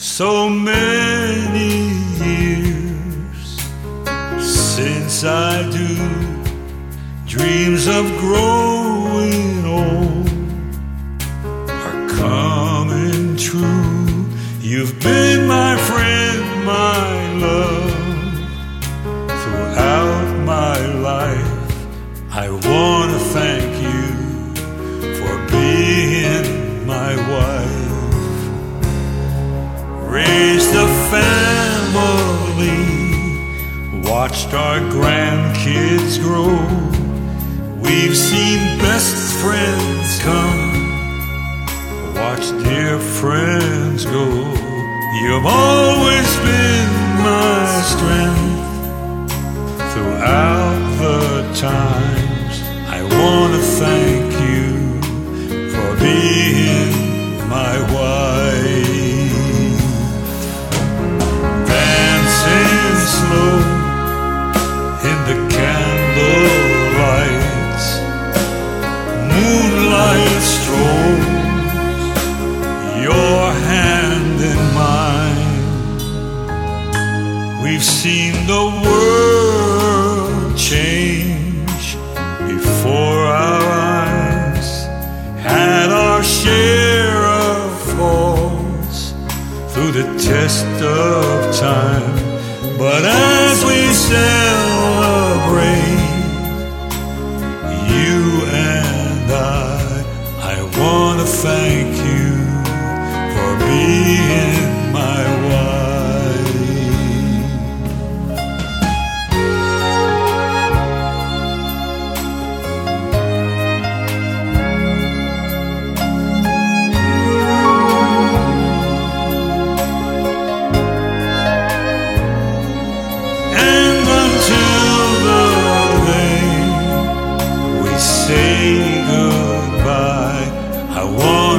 So many years since I do, dreams of growing old are coming true. You've been my friend, my love, throughout my life. I want to thank you for being my wife. Raised a family, watched our grandkids grow. We've seen best friends come, watched dear friends go. You've always been my strength throughout the times. I want to thank you for being my wife. Dancing slow in the candlelights, moonlight strolls, your hand in mine. We've seen the world change before our eyes, had our share of falls through the test of time. But as we celebrate, you and I want to thank you for being my wife. And until the day we say goodbye, I want